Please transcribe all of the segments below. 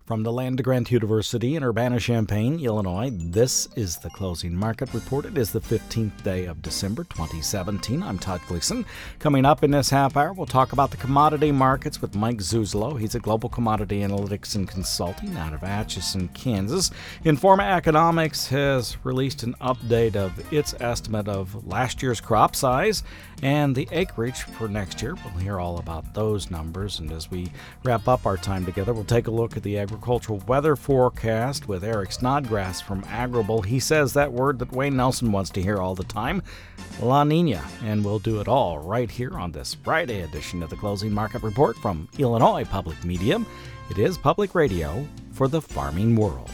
From the land grant University in Urbana-Champaign, Illinois, this is the Closing Market Report. It is the 15th day of December 2017. I'm Todd Gleason. Coming up in this half hour, we'll talk about the commodity markets with Mike Zuzolo. He's a global commodity analytics and consulting out of Atchison, Kansas. Informa Economics has released an update of its estimate of last year's crop size and the acreage for next year. We'll hear all about those numbers. And as we wrap up our time together, we'll take a look at the agricultural weather forecast with Eric Snodgrass from Agrible. He says that word that Wayne Nelson wants to hear all the time, La Nina. And we'll do it all right here on this Friday edition of the Closing Market Report from Illinois Public Media. It is public radio for the farming world.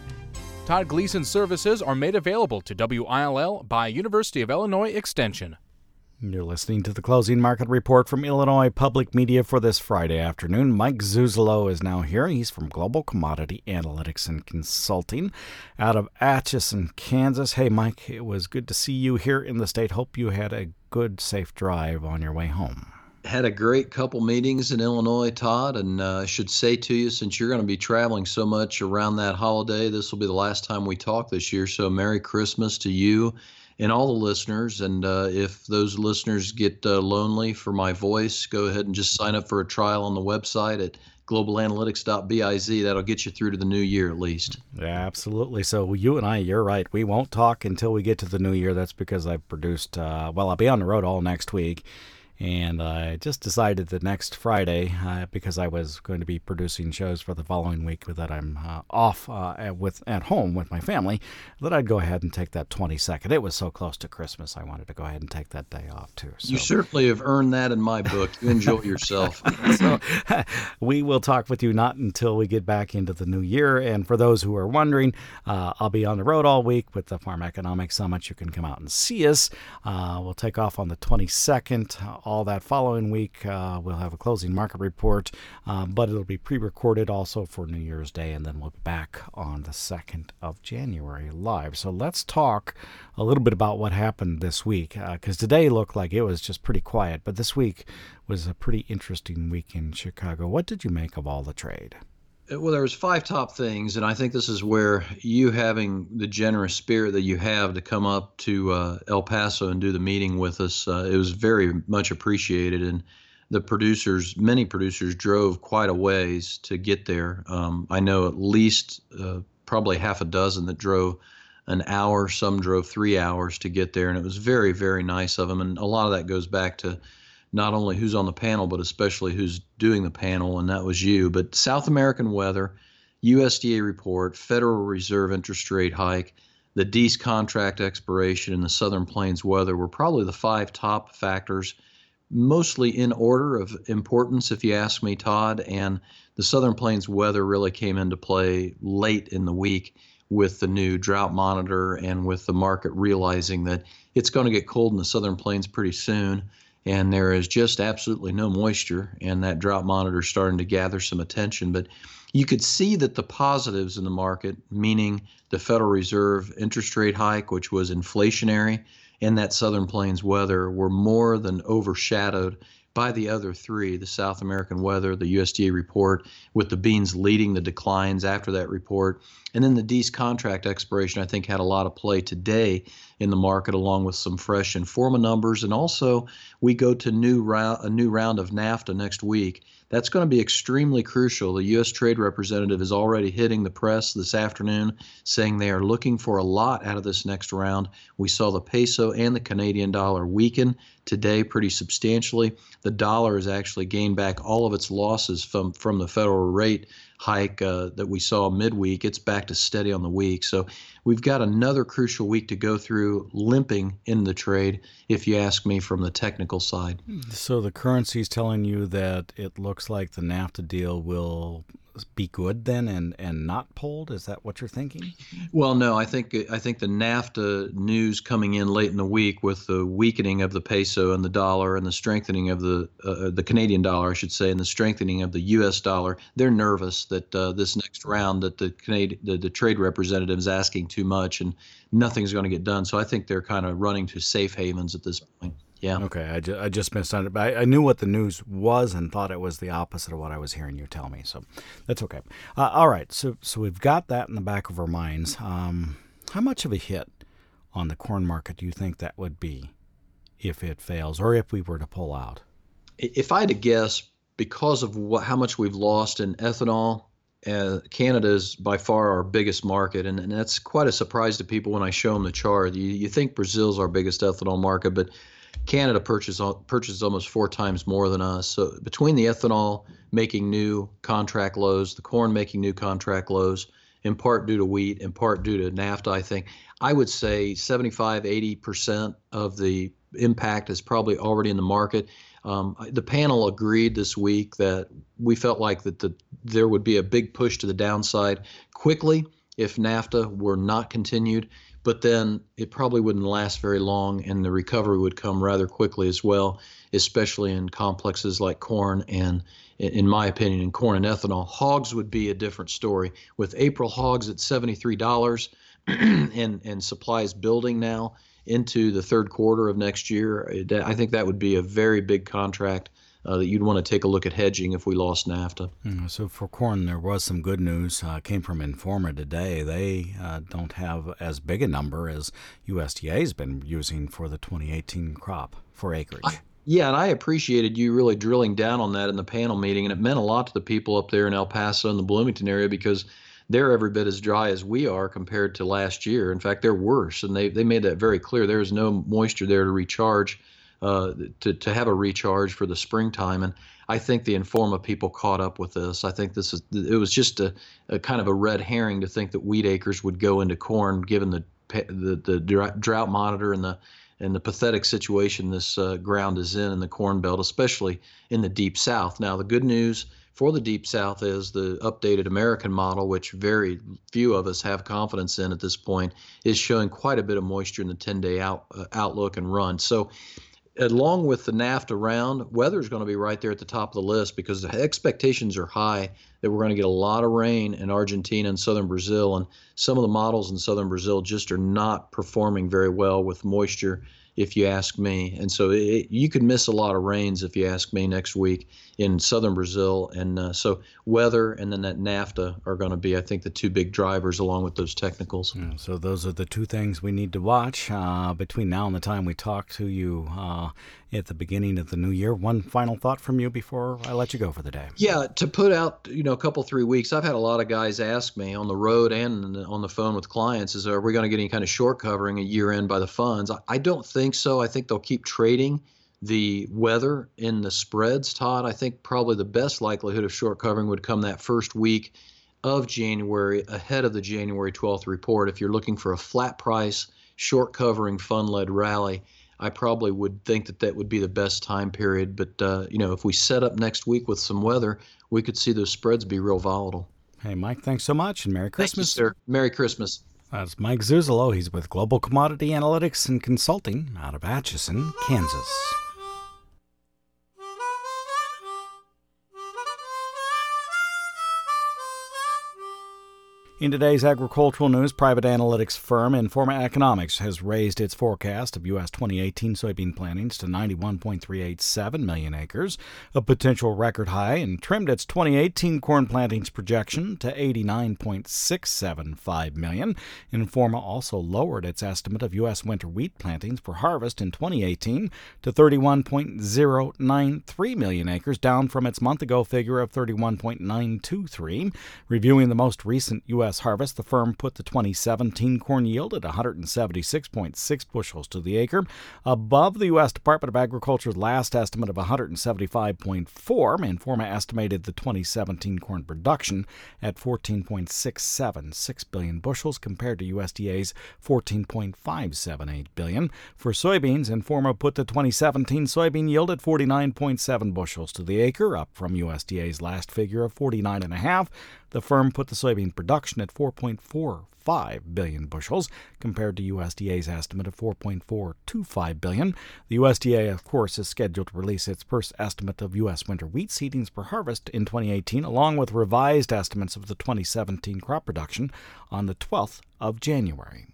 Todd Gleason services are made available to WILL by University of Illinois Extension. You're listening to the Closing Market Report from Illinois Public Media for this Friday afternoon. Mike Zuzolo is now here. He's from Global Commodity Analytics and Consulting out of Atchison, Kansas. Hey, Mike, it was good to see you here in the state. Hope you had a good, safe drive on your way home. Had a great couple meetings in Illinois, Todd, and I should say to you, since you're going to be traveling so much around that holiday, this will be the last time we talk this year, so Merry Christmas to you and all the listeners. And if those listeners get lonely for my voice, go ahead and just sign up for a trial on the website at globalanalytics.biz. That'll get you through to the new year at least. Yeah, absolutely. So you and I, you're right. We won't talk until we get to the new year. That's because I've produced, I'll be on the road all next week. And I just decided that next Friday, because I was going to be producing shows for the following week that I'm off at home with my family, that I'd go ahead and take that 22nd. It was so close to Christmas, I wanted to go ahead and take that day off too. So. You certainly have earned that in my book. You enjoy yourself. So we will talk with you not until we get back into the new year. And for those who are wondering, I'll be on the road all week with the Farm Economics Summit. You can come out and see us. We'll take off on the 22nd. All that following week, we'll have a closing market report, but it'll be pre-recorded also for New Year's Day, and then we'll be back on the 2nd of January live. So let's talk a little bit about what happened this week, because today looked like it was just pretty quiet, but this week was a pretty interesting week in Chicago. What did you make of all the trade? Well, there was 5 top things, and I think this is where you having the generous spirit that you have to come up to El Paso and do the meeting with us, it was very much appreciated. And the producers, many producers, drove quite a ways to get there. I know at least probably half a dozen that drove an hour. Some drove 3 hours to get there, and it was very, very nice of them. And a lot of that goes back to not only who's on the panel, but especially who's doing the panel, and that was you. But South American weather, USDA report, Federal Reserve interest rate hike, the Dease contract expiration, and the Southern Plains weather were probably the 5 top factors, mostly in order of importance, if you ask me, Todd. And the Southern Plains weather really came into play late in the week with the new drought monitor and with the market realizing that it's going to get cold in the Southern Plains pretty soon. And there is just absolutely no moisture, and that drought monitor is starting to gather some attention. But you could see that the positives in the market, meaning the Federal Reserve interest rate hike, which was inflationary, and that Southern Plains weather were more than overshadowed by the other 3, the South American weather, the USDA report, with the beans leading the declines after that report. And then the Dease contract expiration, I think, had a lot of play today in the market, along with some fresh Informa numbers. And also, we go to a new round of NAFTA next week. That's going to be extremely crucial. The U.S. Trade Representative is already hitting the press this afternoon, saying they are looking for a lot out of this next round. We saw the peso and the Canadian dollar weaken today pretty substantially. The dollar has actually gained back all of its losses from the federal rate hike that we saw midweek. It's back to steady on the week. So we've got another crucial week to go through, limping in the trade, if you ask me, from the technical side. So the currency is telling you that it looks like the NAFTA deal will be good then and not pulled? Is that what you're thinking? Well, no, I think the NAFTA news coming in late in the week with the weakening of the peso and the dollar and the strengthening of the Canadian dollar, I should say, and the strengthening of the U.S. dollar, they're nervous that this next round that the trade representative is asking too much and nothing's going to get done. So I think they're kind of running to safe havens at this point. Yeah. Okay, I just misunderstood. I knew what the news was and thought it was the opposite of what I was hearing you tell me. So that's okay. All right, so we've got that in the back of our minds. How much of a hit on the corn market do you think that would be if it fails, or if we were to pull out? If I had to guess, because of how much we've lost in ethanol, Canada is by far our biggest market, and that's quite a surprise to people when I show them the chart. You think Brazil's our biggest ethanol market, but Canada purchases almost 4 times more than us. So between the ethanol making new contract lows, the corn making new contract lows, in part due to wheat, in part due to NAFTA, I would say 75-80% of the impact is probably already in the market. The panel agreed this week that we felt like there would be a big push to the downside quickly if NAFTA were not continued, but then it probably wouldn't last very long, and the recovery would come rather quickly as well, especially in complexes like corn and, in my opinion, in corn and ethanol. Hogs would be a different story. With April hogs at $73 and supplies building now into the third quarter of next year, I think that would be a very big contract that you'd want to take a look at hedging if we lost NAFTA. So for corn, there was some good news. Came from Informa today. They don't have as big a number as USDA has been using for the 2018 crop for acreage. Yeah, and I appreciated you really drilling down on that in the panel meeting, and it meant a lot to the people up there in El Paso and the Bloomington area because they're every bit as dry as we are compared to last year. In fact, they're worse, and they made that very clear. There is no moisture there to recharge, to have a recharge for the springtime. And I think the Informa people caught up with this. I think it was just a kind of a red herring to think that wheat acres would go into corn, given the drought monitor and the pathetic situation this ground is in the Corn Belt, especially in the Deep South. Now, the good news for the Deep South is the updated American model, which very few of us have confidence in at this point, is showing quite a bit of moisture in the 10-day outlook and run. So along with the NAFTA round, weather is going to be right there at the top of the list because the expectations are high that we're going to get a lot of rain in Argentina and southern Brazil. And some of the models in southern Brazil just are not performing very well with moisture, if you ask me. And so you could miss a lot of rains, if you ask me, next week in southern Brazil. And so weather and then that NAFTA are going to be, I think, the two big drivers along with those technicals. Yeah, so those are the two things we need to watch between now and the time we talk to you at the beginning of the new year. One final thought from you before I let you go for the day. Yeah, to put out, a couple, 3 weeks, I've had a lot of guys ask me on the road and on the phone with clients, are we going to get any kind of short covering at year end by the funds? I don't think so. I think they'll keep trading the weather in the spreads, Todd. I think probably the best likelihood of short covering would come that first week of January, ahead of the January 12th report. If you're looking for a flat price, short covering, fund-led rally, I probably would think that would be the best time period. But, if we set up next week with some weather, we could see those spreads be real volatile. Hey, Mike, thanks so much, and Merry Christmas. Thank you, sir. Merry Christmas. That's Mike Zuzolo. He's with Global Commodity Analytics and Consulting out of Atchison, Kansas. In today's agricultural news, private analytics firm Informa Economics has raised its forecast of U.S. 2018 soybean plantings to 91.387 million acres, a potential record high, and trimmed its 2018 corn plantings projection to 89.675 million. Informa also lowered its estimate of U.S. winter wheat plantings for harvest in 2018 to 31.093 million acres, down from its month-ago figure of 31.923. Reviewing the most recent U.S. harvest, the firm put the 2017 corn yield at 176.6 bushels to the acre, above the U.S. Department of Agriculture's last estimate of 175.4. Informa estimated the 2017 corn production at 14.676 billion bushels compared to USDA's 14.578 billion. For soybeans, Informa put the 2017 soybean yield at 49.7 bushels to the acre, up from USDA's last figure of 49.5. The firm put the soybean production at 4.45 billion bushels, compared to USDA's estimate of 4.425 billion. The USDA, of course, is scheduled to release its first estimate of U.S. winter wheat seedings per harvest in 2018, along with revised estimates of the 2017 crop production on the 12th of January.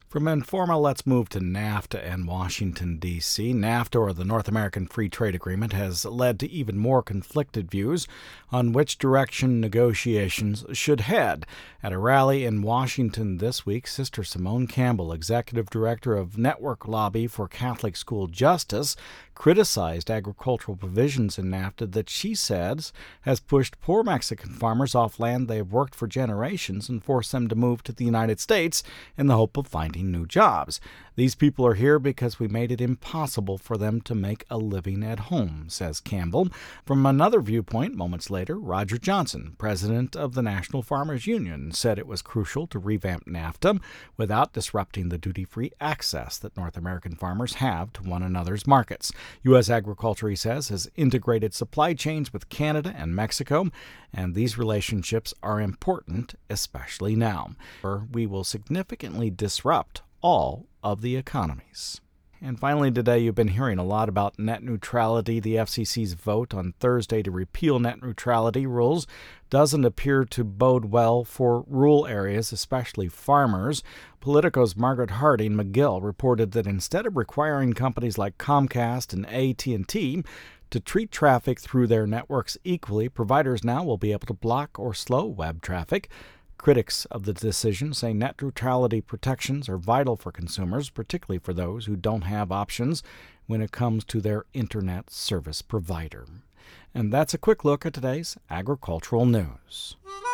From Informa, let's move to NAFTA and Washington, D.C. NAFTA, or the North American Free Trade Agreement, has led to even more conflicted views on which direction negotiations should head. At a rally in Washington this week, Sister Simone Campbell, Executive Director of Network Lobby for Catholic School Justice, criticized agricultural provisions in NAFTA that she says has pushed poor Mexican farmers off land they have worked for generations and forced them to move to the United States in the hope of finding new jobs. These people are here because we made it impossible for them to make a living at home, says Campbell. From another viewpoint, moments later, Roger Johnson, president of the National Farmers Union, said it was crucial to revamp NAFTA without disrupting the duty-free access that North American farmers have to one another's markets. U.S. agriculture, he says, has integrated supply chains with Canada and Mexico, and these relationships are important, especially now, where we will significantly disrupt all of the economies. And finally today, you've been hearing a lot about net neutrality. The FCC's vote on Thursday to repeal net neutrality rules doesn't appear to bode well for rural areas, especially farmers. Politico's Margaret Harding McGill reported that instead of requiring companies like Comcast and AT&T to treat traffic through their networks equally, providers now will be able to block or slow web traffic. Critics of the decision say net neutrality protections are vital for consumers, particularly for those who don't have options when it comes to their internet service provider. And that's a quick look at today's agricultural news.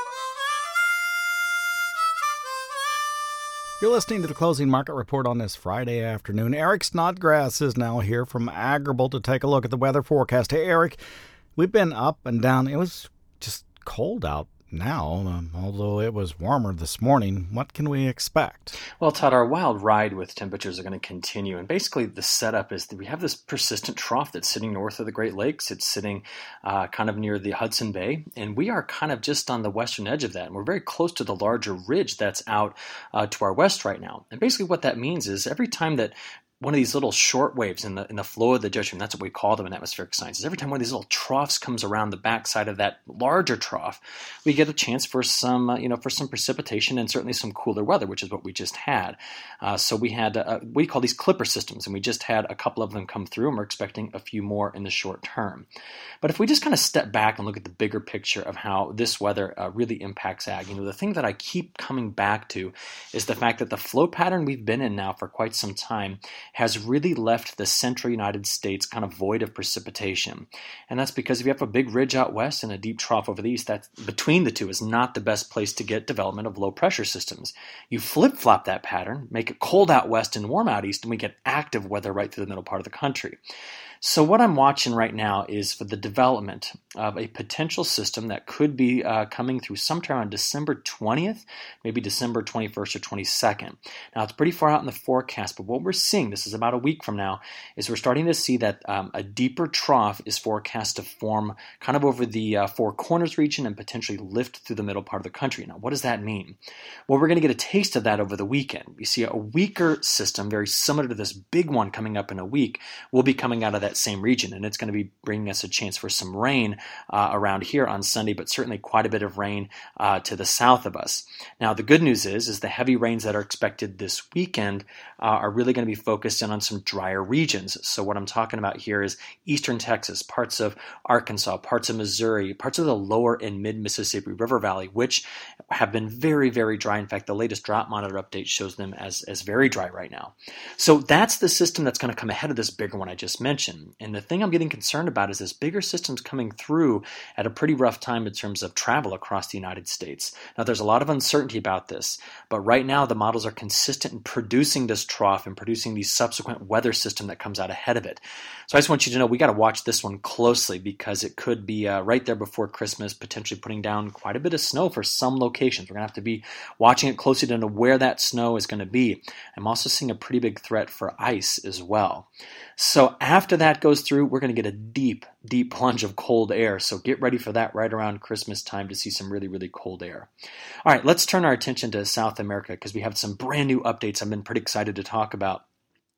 You're listening to the Closing Market Report on this Friday afternoon. Eric Snodgrass is now here from Agrible to take a look at the weather forecast. Hey, Eric, we've been up and down. It was just cold out now, although it was warmer this morning. What can we expect? Well, Todd, our wild ride with temperatures are going to continue. And basically the setup is that we have this persistent trough that's sitting north of the Great Lakes. It's sitting kind of near the Hudson Bay. And we are kind of just on the western edge of that. And we're very close to the larger ridge that's out to our west right now. And basically what that means is every time that one of these little short waves in the flow of the jet stream, that's what we call them in atmospheric sciences. Every time one of these little troughs comes around the backside of that larger trough, we get a chance for some precipitation and certainly some cooler weather, which is what we just had. So we had we call these clipper systems, and we just had a couple of them come through, and we're expecting a few more in the short term. But if we just kind of step back and look at the bigger picture of how this weather really impacts ag, the thing that I keep coming back to is the fact that the flow pattern we've been in now for quite some time has really left the central United States kind of void of precipitation. And that's because if you have a big ridge out west and a deep trough over the east, that between the two is not the best place to get development of low pressure systems. You flip-flop that pattern, make it cold out west and warm out east, and we get active weather right through the middle part of the country. So what I'm watching right now is for the development of a potential system that could be coming through sometime on December 20th, maybe December 21st or 22nd. Now, it's pretty far out in the forecast, but what we're seeing, this is about a week from now, is we're starting to see that a deeper trough is forecast to form kind of over the Four Corners region and potentially lift through the middle part of the country. Now, what does that mean? Well, we're going to get a taste of that over the weekend. You see a weaker system, very similar to this big one coming up in a week, will be coming out of that same region, and it's going to be bringing us a chance for some rain around here on Sunday, but certainly quite a bit of rain to the south of us. Now, the good news is the heavy rains that are expected this weekend are really going to be focused in on some drier regions. So what I'm talking about here is eastern Texas, parts of Arkansas, parts of Missouri, parts of the lower and mid-Mississippi River Valley, which have been very, very dry. In fact, the latest drought monitor update shows them as very dry right now. So that's the system that's going to come ahead of this bigger one I just mentioned. And the thing I'm getting concerned about is this bigger system's coming through at a pretty rough time in terms of travel across the United States. Now, there's a lot of uncertainty about this, but right now the models are consistent in producing this trough and producing the subsequent weather system that comes out ahead of it. So I just want you to know we got to watch this one closely because it could be right there before Christmas, potentially putting down quite a bit of snow for some locations. We're going to have to be watching it closely to know where that snow is going to be. I'm also seeing a pretty big threat for ice as well. So after that goes through, we're going to get a deep, deep plunge of cold air. So get ready for that right around Christmas time to see some really, really cold air. All right, let's turn our attention to South America because we have some brand new updates I've been pretty excited to talk about.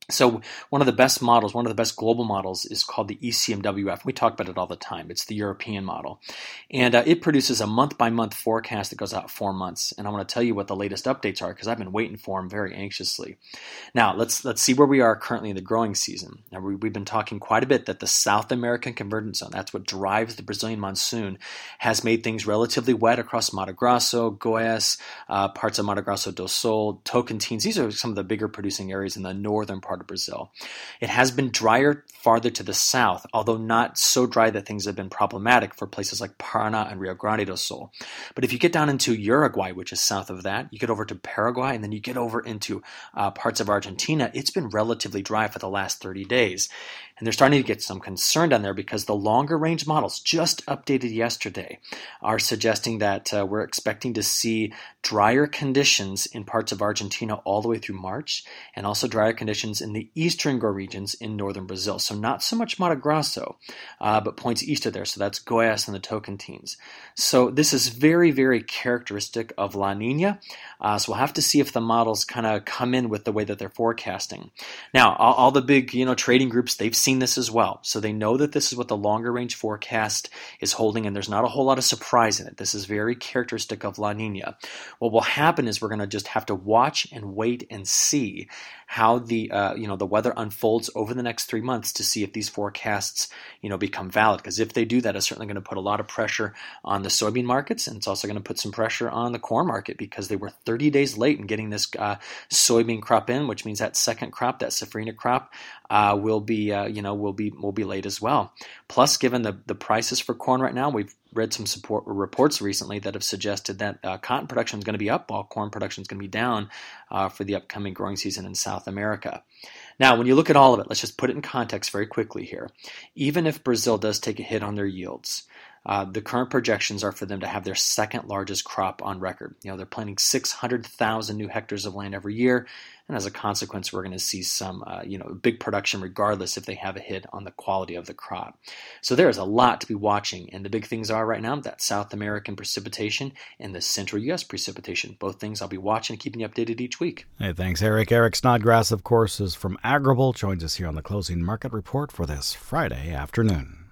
So one of the best models, one of the best global models is called the ECMWF. We talk about it all the time. It's the European model. And it produces a month-by-month forecast that goes out 4 months. And I want to tell you what the latest updates are because I've been waiting for them very anxiously. Now, let's see where we are currently in the growing season. Now, we've been talking quite a bit that the South American convergence zone, that's what drives the Brazilian monsoon, has made things relatively wet across Mato Grosso, Goiás, parts of Mato Grosso do Sul, Tocantins. These are some of the bigger producing areas in the northern part of Brazil. It has been drier farther to the south, although not so dry that things have been problematic for places like Paraná and Rio Grande do Sul. But if you get down into Uruguay, which is south of that, you get over to Paraguay, and then you get over into parts of Argentina, it's been relatively dry for the last 30 days. And they're starting to get some concern down there because the longer range models just updated yesterday are suggesting that we're expecting to see drier conditions in parts of Argentina all the way through March, and also drier conditions in the eastern regions in northern Brazil. So not so much Mato Grosso, but points east of there. So that's Goiás and the Tocantins. So this is very, very characteristic of La Nina. So we'll have to see if the models kind of come in with the way that they're forecasting. Now, all the big trading groups, they've seen this as well. So they know that this is what the longer range forecast is holding, and there's not a whole lot of surprise in it. This is very characteristic of La Nina. What will happen is we're going to just have to watch and wait and see how the weather unfolds over the next 3 months to see if these forecasts become valid. Because if they do, that is certainly going to put a lot of pressure on the soybean markets, and it's also going to put some pressure on the corn market because they were 30 days late in getting this soybean crop in, which means that second crop, that safrinha crop, will be late as well. Plus, given the prices for corn right now, we've read some support reports recently that have suggested that cotton production is going to be up while corn production is going to be down for the upcoming growing season in South America. Now, when you look at all of it, let's just put it in context very quickly here. Even if Brazil does take a hit on their yields, the current projections are for them to have their second largest crop on record. They're planting 600,000 new hectares of land every year, and as a consequence, we're going to see some, big production regardless if they have a hit on the quality of the crop. So there is a lot to be watching, and the big things are right now that South American precipitation and the central U.S. precipitation. Both things I'll be watching and keeping you updated each week. Hey, thanks, Eric. Eric Snodgrass, of course, is from Agrible, joins us here on the Closing Market Report for this Friday afternoon.